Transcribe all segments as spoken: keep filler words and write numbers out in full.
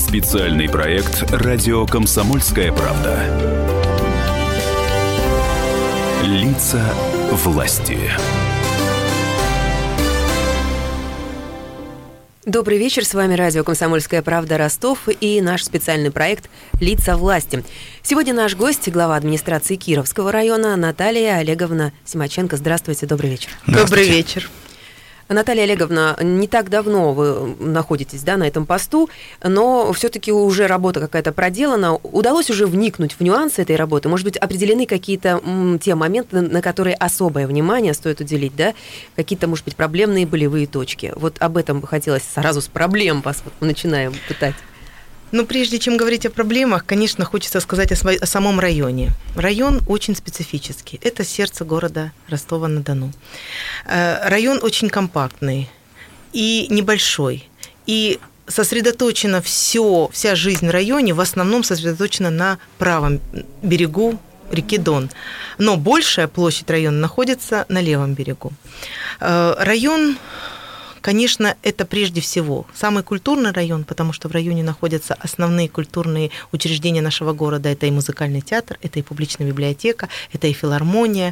Специальный проект «Радио Комсомольская правда». Лица власти. Добрый вечер, с вами радио «Комсомольская правда» Ростов и наш специальный проект «Лица власти». Сегодня наш гость, глава администрации Кировского района Наталья Олеговна Симаченко. Здравствуйте, добрый вечер. Добрый вечер. Наталья Олеговна, не так давно вы находитесь, да, на этом посту, но все-таки уже работа какая-то проделана. Удалось уже вникнуть в нюансы этой работы? Может быть, определены какие-то м, те моменты, на которые особое внимание стоит уделить, да? Какие-то, может быть, проблемные болевые точки? Вот об этом бы хотелось сразу с проблем вас вот, начинаем пытать. Ну, прежде чем говорить о проблемах, конечно, хочется сказать о, сво- о самом районе. Район очень специфический. Это сердце города Ростова-на-Дону. Э, район очень компактный и небольшой. И сосредоточена все, вся жизнь в районе в основном сосредоточена на правом берегу реки Дон. Но большая площадь района находится на левом берегу. Э, район... Конечно, это прежде всего самый культурный район, потому что в районе находятся основные культурные учреждения нашего города. Это и музыкальный театр, это и публичная библиотека, это и филармония.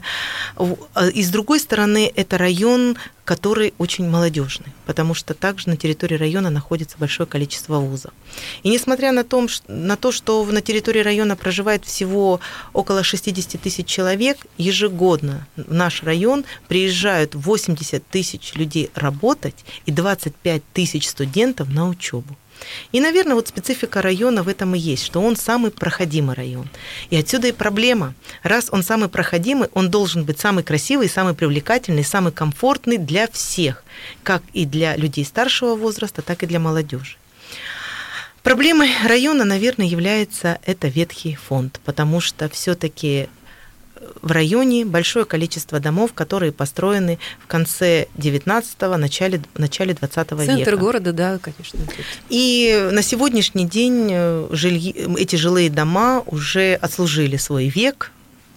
И с другой стороны, это район, который очень молодежный, потому что также на территории района находится большое количество вузов. И несмотря на, том, на то, что на территории района проживает всего около шестьдесят тысяч человек, ежегодно в наш район приезжают восемьдесят тысяч людей работать и двадцать пять тысяч студентов на учебу. И, наверное, вот специфика района в этом и есть, что он самый проходимый район. И отсюда и проблема. Раз он самый проходимый, он должен быть самый красивый, самый привлекательный, самый комфортный для всех, как и для людей старшего возраста, так и для молодежи. Проблемой района, наверное, является это ветхий фонд, потому что все-таки в районе большое количество домов, которые построены в конце девятнадцатого, начале, начале двадцатого века. Центр города, да, конечно. И на сегодняшний день жильи, эти жилые дома уже отслужили свой век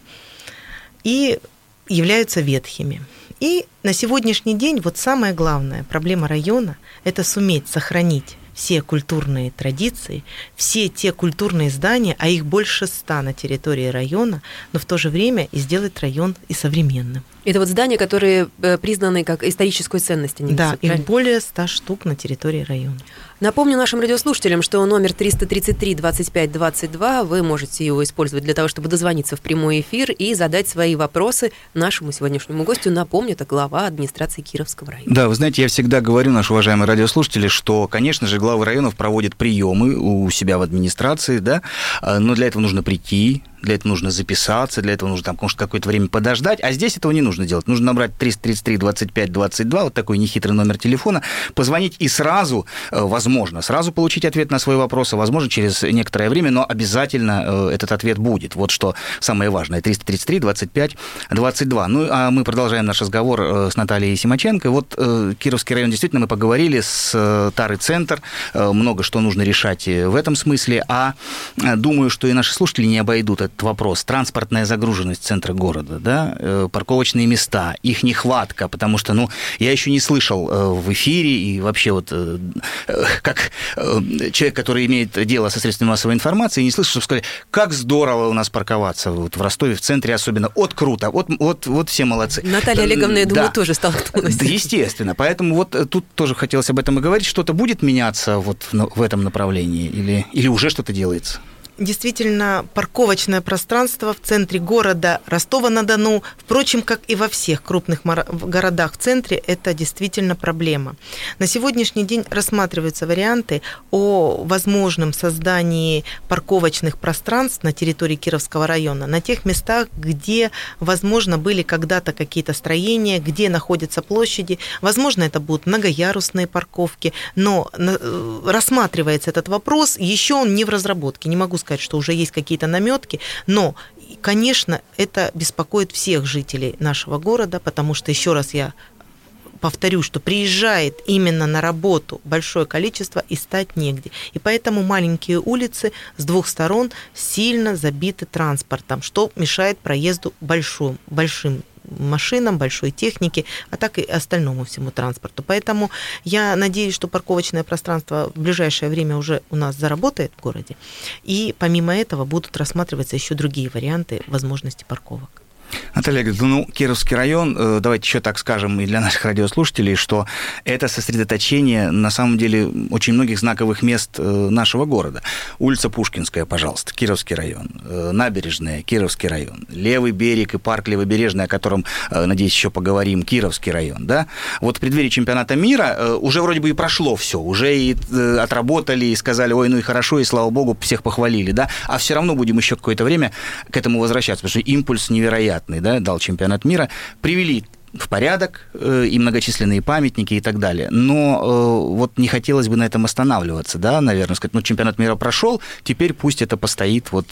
и являются ветхими. И на сегодняшний день вот самая главная проблема района – это суметь сохранить все культурные традиции, все те культурные здания, а их больше ста на территории района, но в то же время и сделать район и современным. Это вот здания, которые признаны как историческую ценность. Они да, несут, их правильно? более ста штук на территории района. Напомню нашим радиослушателям, что номер триста тридцать три двадцать пять двадцать два, вы можете его использовать для того, чтобы дозвониться в прямой эфир и задать свои вопросы нашему сегодняшнему гостю. Напомню, это глава администрации Кировского района. Да, вы знаете, я всегда говорю, наши уважаемые радиослушатели, что, конечно же, главы районов проводят приемы у себя в администрации, да, но для этого нужно прийти, для этого нужно записаться, для этого нужно там, может, какое-то время подождать, а здесь этого не нужно делать. Нужно набрать триста тридцать три двадцать пять двадцать два, вот такой нехитрый номер телефона, позвонить и сразу, возможно, сразу получить ответ на свой вопрос, а возможно, через некоторое время, но обязательно этот ответ будет. Вот что самое важное. триста тридцать три двадцать пять двадцать два. Ну, а мы продолжаем наш разговор с Натальей Симаченко. Вот Кировский район, действительно, мы поговорили с Тары Центр, много что нужно решать в этом смысле, а думаю, что и наши слушатели не обойдут этот вопрос. Транспортная загруженность центра города, да, парковочные места, их нехватка, потому что, ну, я еще не слышал в эфире и вообще вот как человек, который имеет дело со средствами массовой информации, не слышал, чтобы сказали, как здорово у нас парковаться вот в Ростове, в центре особенно, от круто, вот, вот, вот все молодцы. Наталья Олеговна, я думаю, да. тоже столкнулась. Да, естественно, поэтому вот тут тоже хотелось об этом и говорить, что-то будет меняться вот в этом направлении или, или уже что-то делается? Действительно, парковочное пространство в центре города Ростова-на-Дону, впрочем, как и во всех крупных городах в центре, это действительно проблема. На сегодняшний день рассматриваются варианты о возможном создании парковочных пространств на территории Кировского района, на тех местах, где, возможно, были когда-то какие-то строения, где находятся площади. Возможно, это будут многоярусные парковки, но рассматривается этот вопрос, еще он не в разработке, не могу сказать, что уже есть какие-то наметки, но, конечно, это беспокоит всех жителей нашего города, потому что, еще раз я повторю, что приезжает именно на работу большое количество и стать негде. И поэтому маленькие улицы с двух сторон сильно забиты транспортом, что мешает проезду большим, большим машинам, большой технике, а так и остальному всему транспорту. Поэтому я надеюсь, что парковочное пространство в ближайшее время уже у нас заработает в городе, и помимо этого будут рассматриваться еще другие варианты возможности парковок. Наталья Игоревна, ну, Кировский район, давайте еще так скажем и для наших радиослушателей, что это сосредоточение, на самом деле, очень многих знаковых мест нашего города. Улица Пушкинская, пожалуйста, Кировский район, Набережная, Кировский район, Левый берег и парк Левобережный, о котором, надеюсь, еще поговорим, Кировский район, да? Вот в преддверии чемпионата мира уже вроде бы и прошло все, уже и отработали, и сказали, ой, ну и хорошо, и слава богу, всех похвалили, да? А все равно будем еще какое-то время к этому возвращаться, потому что импульс невероятный. Да, дал чемпионат мира, привели в порядок э, и многочисленные памятники и так далее. Но э, вот не хотелось бы на этом останавливаться, да, наверное, сказать, ну, чемпионат мира прошел, теперь пусть это постоит вот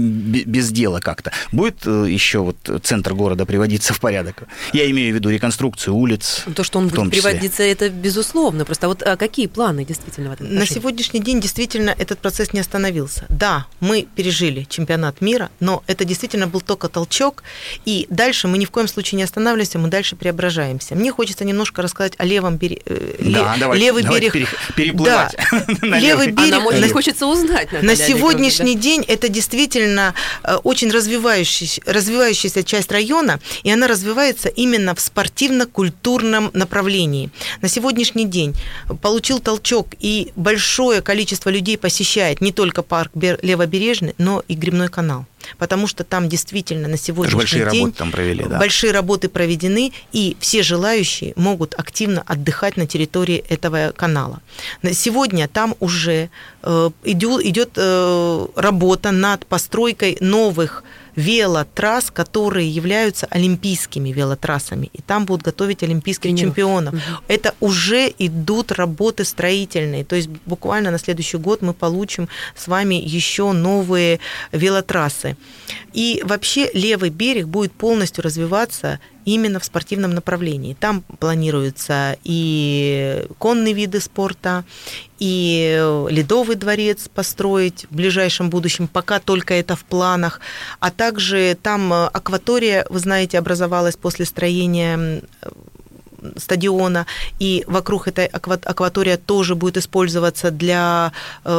без дела как-то. Будет э, еще вот центр города приводиться в порядок? Я имею в виду реконструкцию улиц. То, что он будет приводиться, это безусловно. Просто вот а какие планы действительно в этом отношении? На сегодняшний день действительно этот процесс не остановился. Да, мы пережили чемпионат мира, но это действительно был только толчок, и дальше мы ни в коем случае не останавливаемся, мы дальше преображаемся. Мне хочется немножко рассказать о левом береге. Да, давайте, левый давайте берег. Переплывать. Да, левый берег. А нам очень хочется узнать. Наталья На сегодняшний Олеговна, день это действительно очень развивающаяся, развивающаяся часть района, и она развивается именно в спортивно-культурном направлении. На сегодняшний день получил толчок, и большое количество людей посещает не только парк Левобережный, но и Гребной канал. Потому что там действительно на сегодняшний большие день работы там провели, да. большие работы проведены, и все желающие могут активно отдыхать на территории этого канала. Сегодня там уже э, идет, идет э, работа над постройкой новых велотрасс, которые являются олимпийскими велотрассами, и там будут готовить олимпийских Тренеров. чемпионов. Угу. Это уже идут работы строительные, то есть буквально на следующий год мы получим с вами еще новые велотрассы. И вообще левый берег будет полностью развиваться именно в спортивном направлении. Там планируются и конные виды спорта, и ледовый дворец построить в ближайшем будущем, пока только это в планах. А также там акватория, вы знаете, образовалась после строения стадиона, и вокруг этой акватория тоже будет использоваться для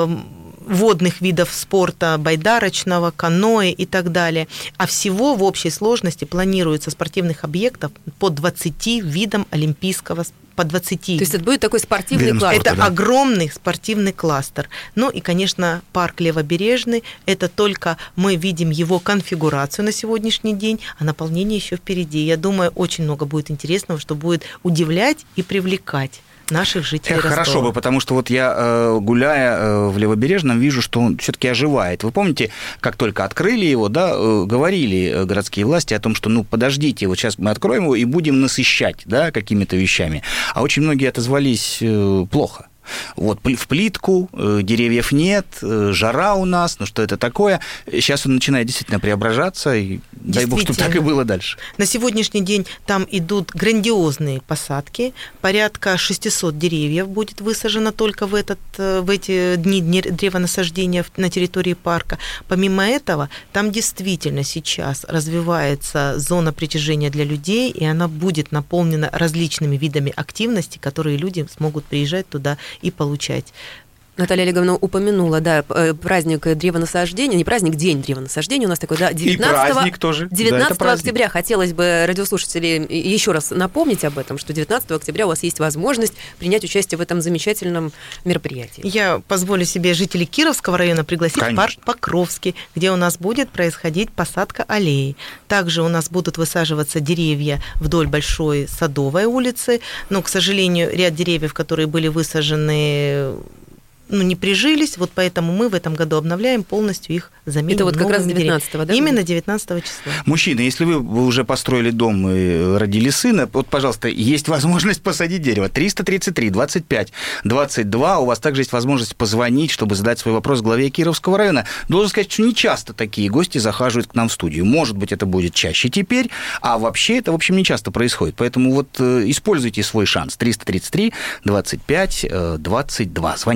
водных видов спорта, байдарочного, каноэ и так далее. А всего в общей сложности планируется спортивных объектов по двадцати видам олимпийского спорта. По двадцати. То есть это будет такой спортивный Видом кластер. Это да? огромный спортивный кластер. Ну и, конечно, парк Левобережный, это только мы видим его конфигурацию на сегодняшний день, а наполнение еще впереди. Я думаю, очень много будет интересного, что будет удивлять и привлекать наших жителей Ростова. Хорошо бы, потому что вот я, гуляя в Левобережном, вижу, что он все-таки оживает. Вы помните, как только открыли его, да, говорили городские власти о том, что, ну, подождите, вот сейчас мы откроем его и будем насыщать, да, какими-то вещами. А очень многие отозвались плохо. Вот, в плитку, деревьев нет, жара у нас, ну что это такое? Сейчас он начинает действительно преображаться, и дай бог, чтобы так и было дальше. На сегодняшний день там идут грандиозные посадки, порядка шестисот деревьев будет высажено только в, этот, в эти дни древонасаждения на территории парка. Помимо этого, там действительно сейчас развивается зона притяжения для людей, и она будет наполнена различными видами активности, которые люди смогут приезжать туда и получать. Наталья Олеговна упомянула, да, праздник древонасаждения, не праздник, день древонасаждения у нас такой, да, девятнадцатого, и праздник тоже. девятнадцатого да, октября. Хотелось бы радиослушателям еще раз напомнить об этом, что девятнадцатого октября у вас есть возможность принять участие в этом замечательном мероприятии. Я позволю себе жителей Кировского района пригласить Конечно. в парк Покровский, где у нас будет происходить посадка аллеи. Также у нас будут высаживаться деревья вдоль Большой Садовой улицы, но, к сожалению, ряд деревьев, которые были высажены, ну, не прижились, вот поэтому мы в этом году обновляем полностью их замену. Это вот как раз девятнадцатого, да? Именно девятнадцатого числа. Мужчины, если вы уже построили дом и родили сына, вот, пожалуйста, есть возможность посадить дерево. триста тридцать три двадцать пять двадцать два. У вас также есть возможность позвонить, чтобы задать свой вопрос главе Кировского района. Должен сказать, что не часто такие гости захаживают к нам в студию. Может быть, это будет чаще теперь, а вообще это, в общем, не часто происходит. Поэтому вот используйте свой шанс. триста тридцать три двадцать пять двадцать два. Звоните.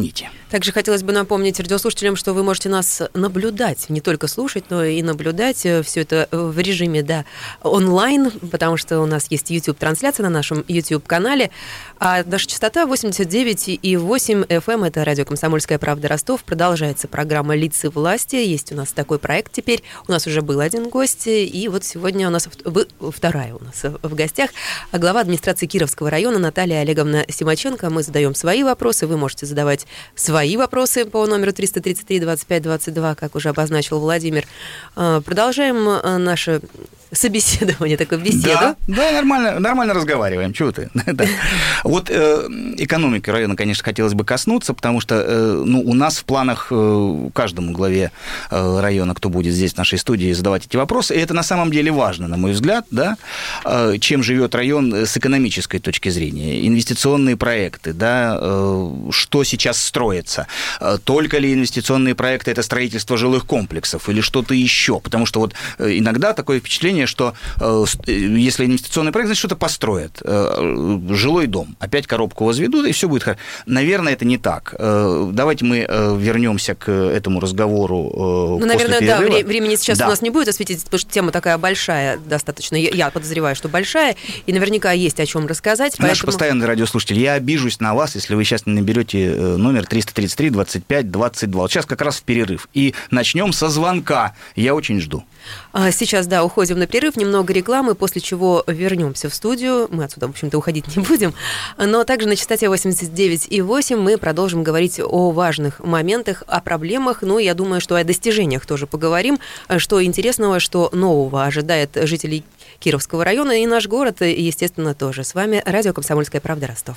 Также хотелось бы напомнить радиослушателям, что вы можете нас наблюдать, не только слушать, но и наблюдать. Все это в режиме, да, онлайн, потому что у нас есть YouTube-трансляция на нашем YouTube-канале. А наша частота восемьдесят девять и восемь эф эм, это радио «Комсомольская правда» Ростов. Продолжается программа «Лица власти». Есть у нас такой проект теперь. У нас уже был один гость, и вот сегодня у нас вторая у нас в гостях глава администрации Кировского района Наталья Олеговна Симаченко. Мы задаем свои вопросы, вы можете задавать свои Свои вопросы по номеру триста тридцать три двадцать пять двадцать два, как уже обозначил Владимир. Продолжаем наше собеседование, такое беседу. Да, да, нормально, нормально разговариваем. Чего ты? Да. Вот э, экономики района, конечно, хотелось бы коснуться, потому что э, ну, у нас в планах э, каждому главе э, района, кто будет здесь в нашей студии, задавать эти вопросы. И это на самом деле важно, на мой взгляд, да, э, чем живет район с экономической точки зрения. Инвестиционные проекты, да, э, что сейчас строится. Только ли инвестиционные проекты – это строительство жилых комплексов или что-то еще? Потому что вот иногда такое впечатление, что если инвестиционный проект, значит, что-то построят. Жилой дом. Опять коробку возведут, и все будет хорошо. Наверное, это не так. Давайте мы вернемся к этому разговору. Ну, наверное, перерыва. Да, времени сейчас да. у нас не будет осветить, потому что тема такая большая достаточно. Я подозреваю, что большая, и наверняка есть о чем рассказать. Наши поэтому... постоянные радиослушатели, я обижусь на вас, если вы сейчас не наберете номер триста тридцать три двадцать пять двадцать два. Вот сейчас как раз в перерыв. И начнем со звонка. Я очень жду. Сейчас, да, уходим на перерыв, немного рекламы, после чего вернемся в студию. Мы отсюда, в общем-то, уходить не будем. Но также на частоте восемьдесят девять и восемь мы продолжим говорить о важных моментах, о проблемах. Ну, я думаю, что о достижениях тоже поговорим. Что интересного, что нового ожидает жителей Кировского района и наш город, естественно, тоже. С вами радио «Комсомольская правда» Ростов.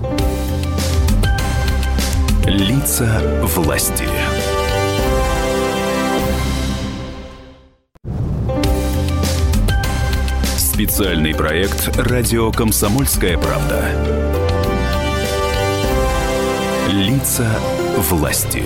Лица власти. Специальный проект «Радио Комсомольская правда». Лица власти.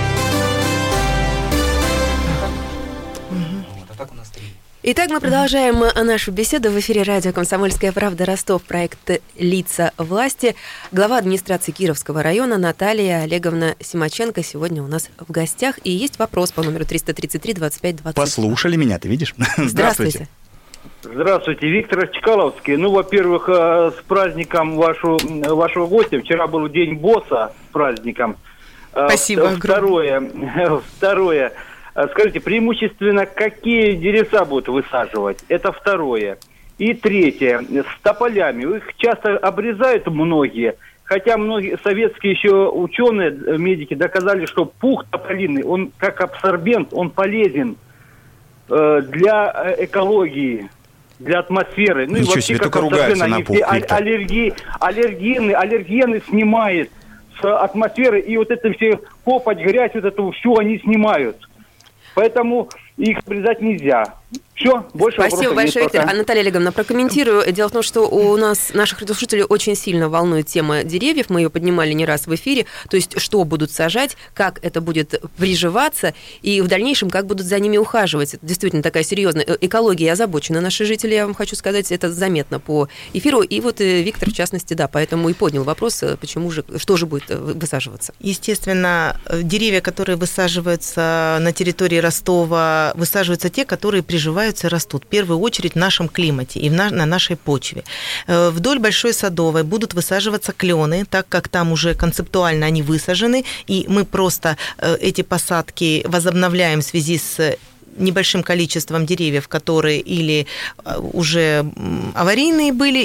Итак, мы продолжаем нашу беседу в эфире радио «Комсомольская правда» Ростов, проект «Лица власти». Глава администрации Кировского района Наталья Олеговна Симаченко сегодня у нас в гостях. И есть вопрос по номеру триста тридцать три двадцать пять двадцать. Послушали меня, ты видишь? Здравствуйте. Здравствуйте, Виктор Чкаловский. Ну, во-первых, с праздником вашу, вашего гостя. Вчера был День босса с праздником. Спасибо. Второе, второе. Скажите, преимущественно какие деревца будут высаживать? Это второе. И третье. С тополями. Их часто обрезают многие. Хотя многие советские еще ученые, медики доказали, что пух тополиный, он как абсорбент, он полезен э, для экологии, для атмосферы. Ну, ничего и вообще, себе, как только ругаются на пух, аллергии, аллергены, аллергены снимает с атмосферы. И вот это все копоть, грязь, вот это все они снимают. Поэтому их обрезать нельзя. Все, больше вопросов Спасибо большое, нет, Виктор. пока. А, Наталья Олеговна, прокомментирую. Дело в том, что у нас, наших радиослушателей, очень сильно волнует тема деревьев. Мы ее поднимали не раз в эфире. То есть, что будут сажать, как это будет приживаться, и в дальнейшем, как будут за ними ухаживать. Это действительно такая серьезная экология озабочена. Наши жители, я вам хочу сказать, это заметно по эфиру. И вот Виктор, в частности, да, поэтому и поднял вопрос, почему же, что же будет высаживаться. Естественно, деревья, которые высаживаются на территории Ростова, высаживаются те, которые приживаются и растут, в первую очередь, в нашем климате и на нашей почве. Вдоль Большой Садовой будут высаживаться клены, так как там уже концептуально они высажены, и мы просто эти посадки возобновляем в связи с небольшим количеством деревьев, которые или уже аварийные были,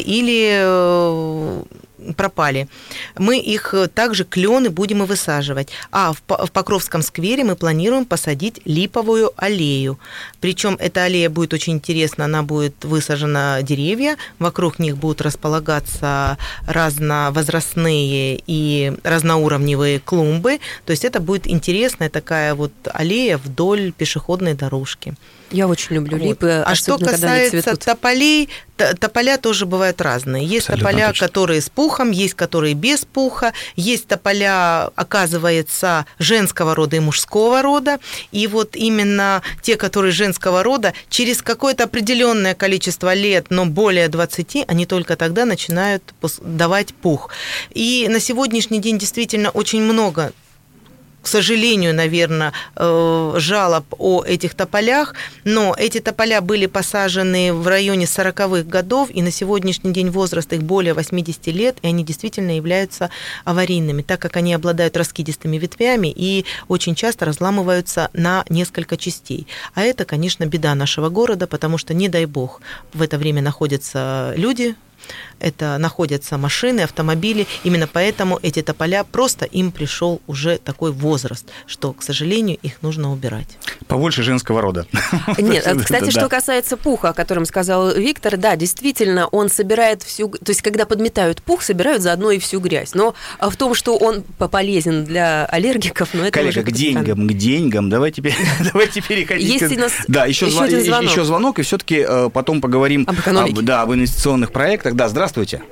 или пропали. Мы их также, клены, будем и высаживать. А в Покровском сквере мы планируем посадить липовую аллею. Причем эта аллея будет очень интересна, она будет высажена деревья, вокруг них будут располагаться разновозрастные и разноуровневые клумбы. То есть это будет интересная такая вот аллея вдоль пешеходной дорожки. Я очень люблю вот. липы. А что касается тополей, тополя тоже бывают разные. Есть абсолютно тополя, точно. Которые с пухом, есть которые без пуха, есть тополя, оказывается, женского рода и мужского рода. И вот именно те, которые женского рода, через какое-то определенное количество лет, но более двадцати, они только тогда начинают давать пух. И на сегодняшний день действительно очень много к сожалению, наверное, жалоб о этих тополях, но эти тополя были посажены в районе сороковых годов, и на сегодняшний день возраст их более восьмидесяти лет, и они действительно являются аварийными, так как они обладают раскидистыми ветвями и очень часто разламываются на несколько частей. А это, конечно, беда нашего города, потому что, не дай бог, в это время находятся люди, это находятся машины, автомобили. Именно поэтому эти тополя, просто им пришел уже такой возраст, что, к сожалению, их нужно убирать. Побольше женского рода. Нет, кстати, что касается пуха, о котором сказал Виктор, да, действительно, он собирает всю... То есть, когда подметают пух, собирают заодно и всю грязь. Но в том, что он полезен для аллергиков, но это коллега, уже... к деньгам, к деньгам. Давайте переходить. Есть у нас да, еще звонок. Еще звонок, и все-таки потом поговорим об экономике. Да, об инвестиционных проектах. Да, здравствуйте.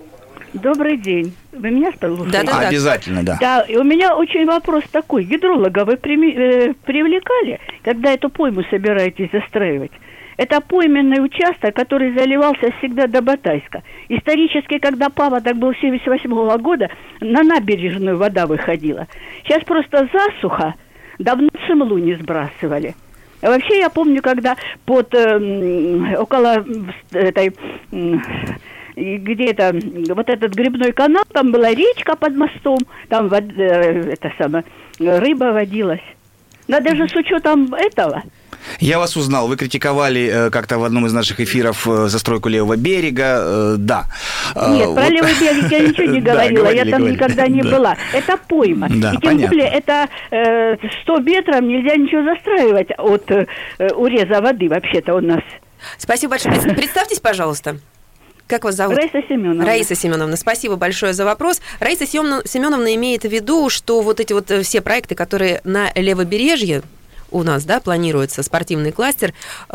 Добрый день. Вы меня слушаете? Да, да, обязательно, да. Да, и у меня очень вопрос такой. Гидролога вы при, э, привлекали, когда эту пойму собираетесь застраивать? Это пойменный участок, который заливался всегда до Батайска. Исторически, когда паводок был семьдесят восьмого года, на набережную вода выходила. Сейчас просто засуха, давно цемлу не сбрасывали. А вообще я помню, когда под э, около этой... Э, где-то вот этот грибной канал, там была речка под мостом, там вод, э, это самое, рыба водилась. Но даже с учетом этого... Я вас узнал. Вы критиковали э, как-то в одном из наших эфиров э, застройку левого берега. Э, да. Нет, вот. Про левый берег я ничего не говорила. Я там никогда не была. Это пойма. И тем более это сто метров нельзя ничего застраивать от уреза воды вообще-то у нас. Спасибо большое. Представьтесь, пожалуйста. Как вас зовут? Раиса Семеновна. Раиса Семеновна, спасибо большое за вопрос. Раиса Семеновна имеет в виду, что вот эти вот все проекты, которые на левобережье у нас, да, планируется, спортивный кластер,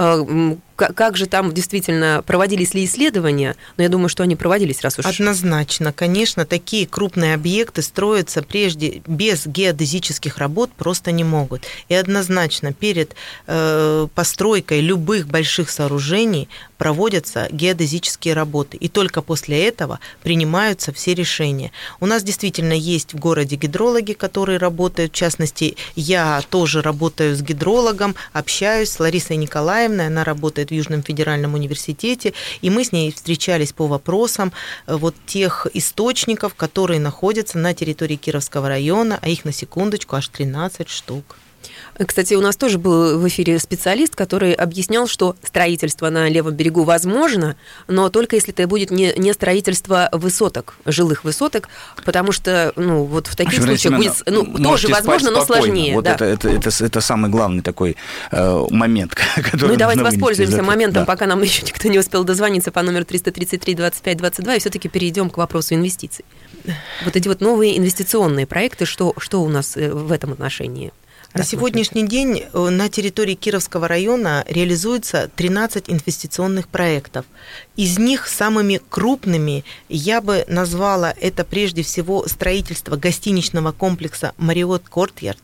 как же там действительно проводились ли исследования? Но я думаю, что они проводились, раз уж... Однозначно, конечно, такие крупные объекты строятся прежде без геодезических работ просто не могут. И однозначно перед э, постройкой любых больших сооружений проводятся геодезические работы. И только после этого принимаются все решения. У нас действительно есть в городе гидрологи, которые работают. В частности, я тоже работаю с гидрологом, общаюсь с Ларисой Николаевной, она работает в Южном федеральном университете, и мы с ней встречались по вопросам вот тех источников, которые находятся на территории Кировского района, а их на секундочку аж тринадцать штук. Кстати, у нас тоже был в эфире специалист, который объяснял, что строительство на левом берегу возможно, но только если это будет не, не строительство высоток, жилых высоток, потому что, ну, вот в таких общем, случаях будет, ну, тоже возможно, но сложнее. Вот да. это, это, это, это самый главный такой э, момент, который... Ну, давайте воспользуемся моментом, да. Пока нам еще никто не успел дозвониться по номеру триста тридцать три двадцать пять двадцать два, и все-таки перейдем к вопросу инвестиций. Вот эти вот новые инвестиционные проекты, что, что у нас в этом отношении? На сегодняшний день на территории Кировского района реализуется тринадцать инвестиционных проектов. Из них самыми крупными я бы назвала это прежде всего строительство гостиничного комплекса Marriott Courtyard,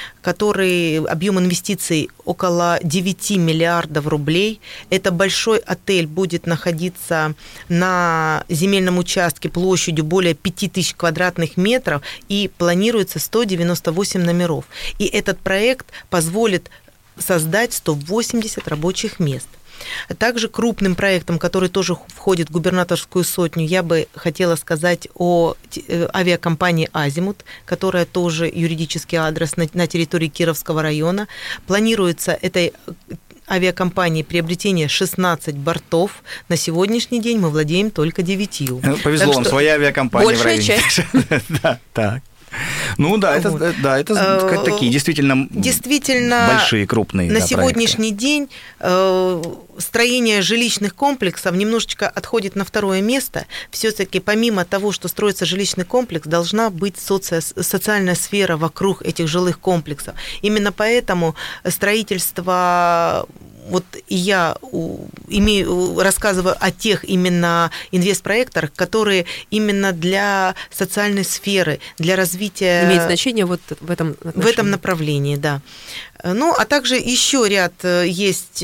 который объем инвестиций около девять миллиардов рублей. Это большой отель будет находиться на земельном участке площадью более пять тысяч квадратных метров и планируется сто девяносто восемь номеров. И этот проект позволит создать сто восемьдесят рабочих мест. Также крупным проектом, который тоже входит в губернаторскую сотню, я бы хотела сказать о авиакомпании «Азимут», которая тоже юридический адрес на, на территории Кировского района. Планируется этой авиакомпании приобретение шестнадцати бортов. На сегодняшний день мы владеем только девятью. Повезло так вам, что... своя авиакомпания. Большая в районе. Часть. Да, так. Ну да, это, вот. да, это такие действительно, действительно большие, крупные. На да, сегодняшний проекты. день э, строение жилищных комплексов немножечко отходит на второе место. Все-таки помимо того, что строится жилищный комплекс, должна быть соци... социальная сфера вокруг этих жилых комплексов. Именно поэтому строительство вот я имею, рассказываю о тех именно инвестпроектах, которые именно для социальной сферы, для развития... Имеет значение вот в этом отношении. В этом направлении, да. Ну, а также еще ряд есть.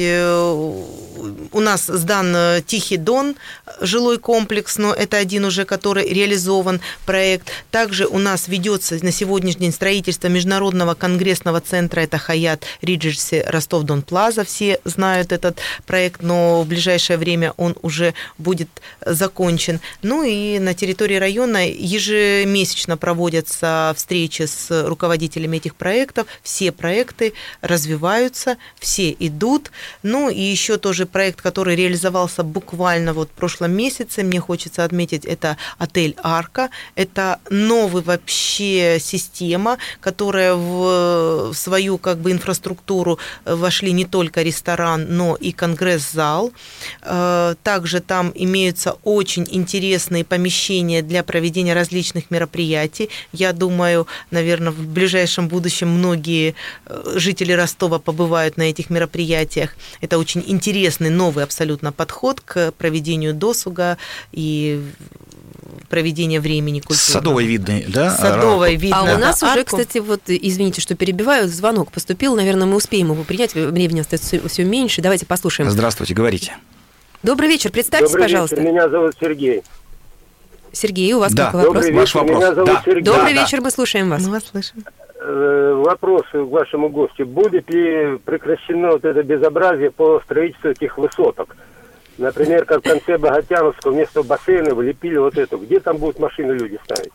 У нас сдан Тихий Дон, жилой комплекс, но это один уже, который реализован проект. Также у нас ведется на сегодняшний день строительство международного конгрессного центра, это Хаят Риджерси Ростов-Дон Плаза, все знают этот проект, но в ближайшее время он уже будет закончен. Ну и на территории района ежемесячно проводятся встречи с руководителями этих проектов, все проекты развиваются, все идут. Ну и еще тоже проект, который реализовался буквально вот в прошлом месяце, мне хочется отметить, это отель «Арка». Это новая вообще система, которая в свою как бы инфраструктуру вошли не только ресторан, но и конгресс-зал. Также там имеются очень интересные помещения для проведения различных мероприятий. Я думаю, наверное, в ближайшем будущем многие жители Ростова побывают на этих мероприятиях. Это очень интересный, новый абсолютно подход к проведению досуга и проведения времени культурного. Садовой видно, да? Садовой видно. А у нас арку. уже, кстати, вот, извините, что перебиваю, звонок поступил, наверное, мы успеем его принять, времени остается все меньше. Давайте послушаем. Здравствуйте, говорите. Добрый вечер, представьтесь, Добрый пожалуйста. вечер, меня зовут Сергей. Сергей, у вас Да. какой вопрос? Добрый Ваш вечер, вопрос. меня зовут Да. Сергей. Добрый Да, вечер, мы слушаем вас. Мы вас слышим. Э, Вопрос к вашему гостю. Будет ли прекращено вот это безобразие по строительству этих высоток? Например, как в конце Богатяновского вместо бассейна влепили вот эту. Где там будут машины люди ставить?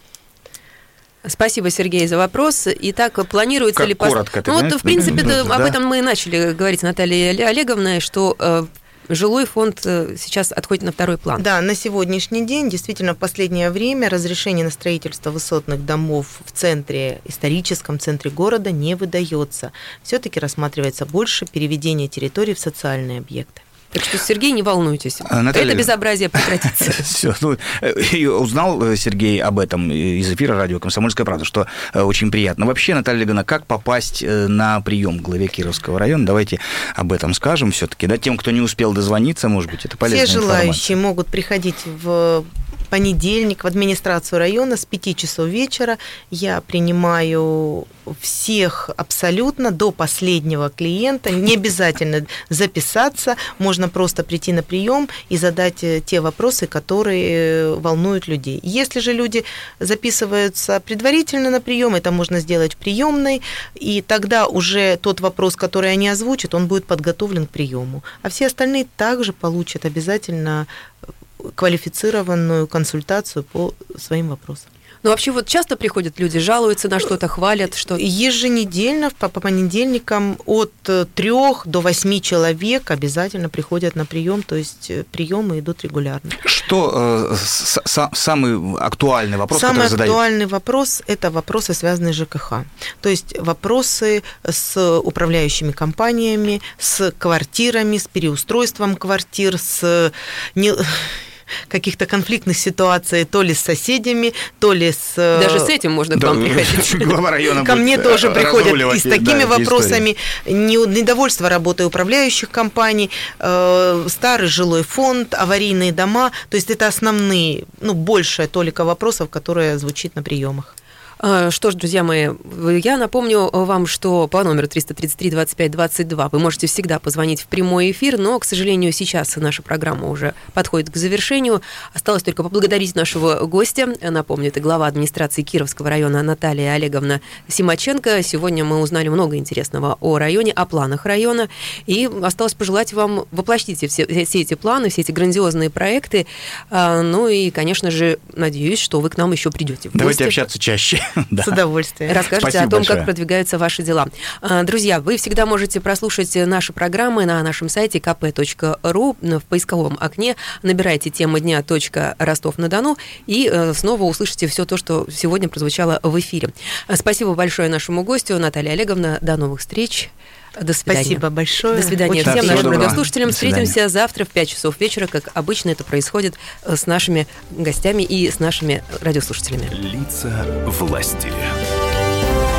Спасибо, Сергей, за вопрос. Итак, планируется Как ли... пос- коротко ты, ну, вот, знаешь, в принципе, да. да, об этом мы и начали говорить, Наталья Олеговна, что э, жилой фонд э, сейчас отходит на второй план. Да, на сегодняшний день, действительно, в последнее время разрешение на строительство высотных домов в центре, историческом центре города не выдается. Все-таки рассматривается больше переведение территорий в социальные объекты. Так что, Сергей, не волнуйтесь. Наталья... Это безобразие прекратится. Все, ну, узнал Сергей об этом из эфира радио «Комсомольская правда», что очень приятно. Вообще, Наталья Олеговна, как попасть на прием к главе Кировского района? Давайте об этом скажем все-таки. Да, тем, кто не успел дозвониться, может быть, это полезная Все информация. желающие могут приходить в понедельник в администрацию района с пяти часов вечера. Я принимаю всех абсолютно до последнего клиента. Не обязательно записаться, можно просто прийти на прием и задать те вопросы, которые волнуют людей. Если же люди записываются предварительно на прием, это можно сделать в приемной, и тогда уже тот вопрос, который они озвучат, он будет подготовлен к приему. А все остальные также получат обязательно квалифицированную консультацию по своим вопросам. Ну, вообще, вот часто приходят люди, жалуются на что-то, хвалят, что... Еженедельно, по понедельникам, от трех до восьми человек обязательно приходят на прием, то есть приемы идут регулярно. Что э, с, с, самый актуальный вопрос, Самый который задают? Самый актуальный вопрос – это вопросы, связанные с ЖКХ. То есть вопросы с управляющими компаниями, с квартирами, с переустройством квартир, с... Не... каких-то конфликтных ситуаций то ли с соседями, то ли с... Даже с этим можно к да, вам приходить. Глава района Ко мне тоже приходят и с такими да, вопросами. Недовольство работой управляющих компаний, э, старый жилой фонд, аварийные дома. То есть это основные, ну, большая толика вопросов, которые звучит на приемах. Что ж, друзья мои, я напомню вам, что по номеру триста тридцать три двадцать пять двадцать два вы можете всегда позвонить в прямой эфир, но, к сожалению, сейчас наша программа уже подходит к завершению. Осталось только поблагодарить нашего гостя. Напомню, это глава администрации Кировского района Наталья Олеговна Симаченко. Сегодня мы узнали много интересного о районе, о планах района, и осталось пожелать вам воплотить все, все эти планы, все эти грандиозные проекты. Ну и, конечно же, надеюсь, что вы к нам еще придете в гости. Давайте общаться чаще. Да. С удовольствием. Расскажите Спасибо о том, большое. как продвигаются ваши дела. Друзья, вы всегда можете прослушать наши программы на нашем сайте ка пэ точка ру. В поисковом окне набирайте тема дня .Ростов-на-Дону и снова услышите все то, что сегодня прозвучало в эфире. Спасибо большое нашему гостю, Наталья Олеговна. До новых встреч. До свидания. Спасибо большое. До свидания Очень всем нашим доброго. радиослушателям. До свидания. Встретимся завтра в пять часов вечера, как обычно это происходит с нашими гостями и с нашими радиослушателями. Лица власти.